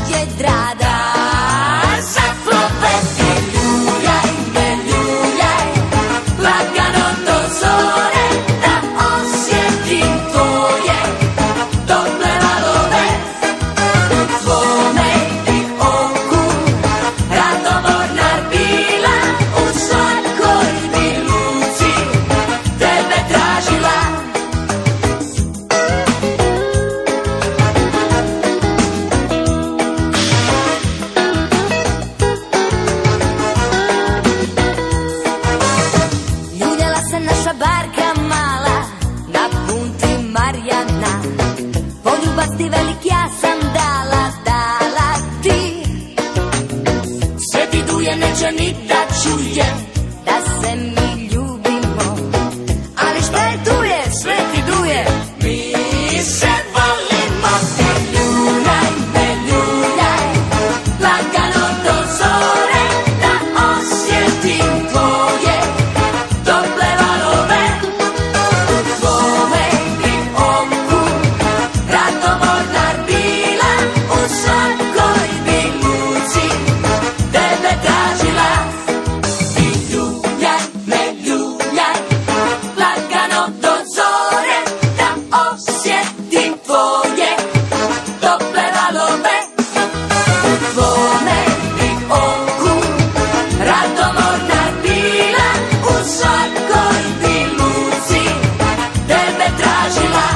je drada. Zaploveti ljuljaj, ne ljuljaj, lagano do zore, da osjetim tvoje tople valove. U tvome bih oku radovorna bila, u svakoj bi luci tebe tražila. Ljuljala se naša barka mala na punti Marjana, poljubac ti velik ja sam dala ti. Sveti duje neće ni da čuje da se mi ljubimo, ali šta je tu je, sveti duje, mi se volimo. Ne ljuljaj, ne ljuljaj, lagano do zore, da osjetim tvoje tople valove. U tvome bih oku radovorna bila, u svakoj bi luci tebe tražila. I ljuljaj, ne ljuljaj, lagano do zore, da osjetim tvoje tople valove. U tvome bih oku radovorna bila, u svakoj bi luci tebe tražila.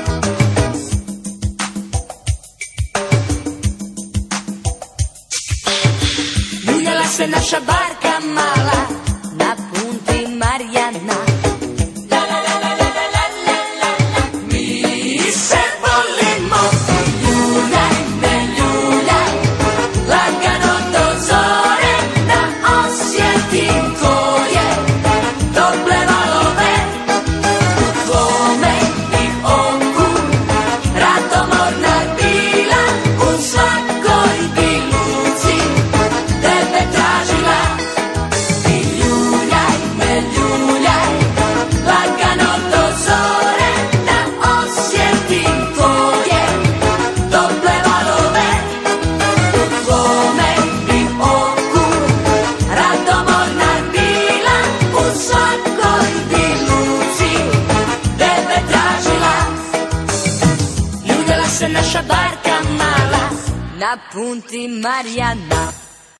Ljuljala se naša barka mala na punti Marjana. La la la la la la la la la la. Mi se volimo. Ljuljaj, ne ljuljaj, lagano do zore, da osjetim tvoje tople valove. U tvome bih oku radomorna bila, u svakoj bi luci tebe tražila. I ljuljaj, ne ljuljaj, lagano do zore, da osjetim tvoje tople valove. U tvome bih oku radomorna bila, u svakoj bi luci tebe tražila. Ljuljala se naša barka mala na punti Marjana.